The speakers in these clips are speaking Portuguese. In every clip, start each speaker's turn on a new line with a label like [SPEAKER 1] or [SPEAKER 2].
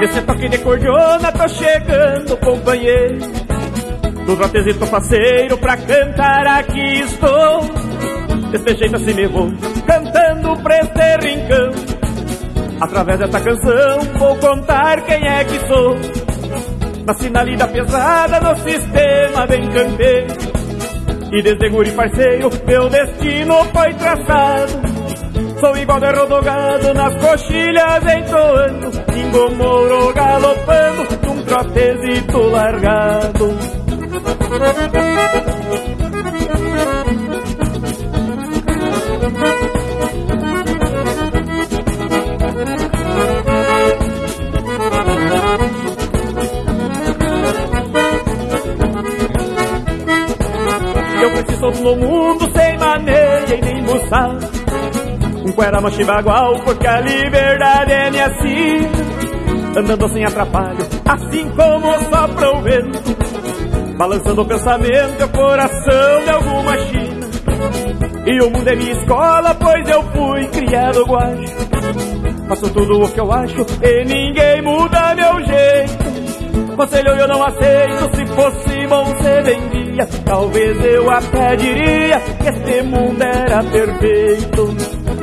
[SPEAKER 1] Nesse toque de cordiona tô chegando, companheiro, no trotezito faceiro pra cantar aqui estou. Desse jeito assim me vou, cantando pra este rincão. Através dessa canção vou contar quem é que sou. Nasci na lida pesada no sistema bem campeiro, e desde guri parceiro meu destino foi traçado. Sou igual de rodogado nas coxilhas entoando, Pingo Mouro galopando num trotezito largado. Eu preciso no mundo sem maneira e nem moçada, um cuera machibagual porque a liberdade é minha sina, andando sem atrapalho, assim como sopra o vento, balançando o pensamento e o coração de alguma china. E o mundo é minha escola, pois eu fui criado guacho, faço tudo o que eu acho e ninguém muda meu jeito. Conselho eu não aceito, se fosse bom se vendia, talvez eu até diria que este mundo era perfeito.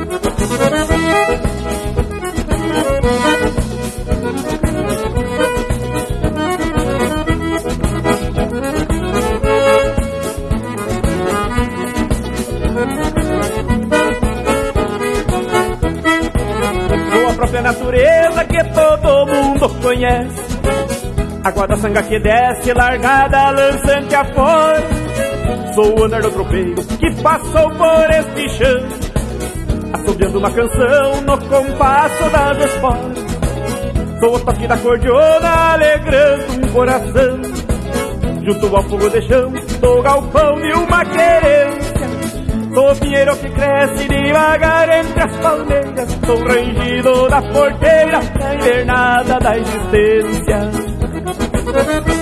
[SPEAKER 1] Sou a própria natureza que todo mundo conhece, água da sanga que desce, largada, lançante afora. Sou o andar do tropeiro que passou por este chão, assobiando uma canção no compasso das esporas. Sou o toque da cordiona alegrando um coração, junto ao fogo de chão do galpão de uma querência. Sou o pinheiro que cresce devagar entre as palmeiras, sou o rangido da porteira na invernada da existência.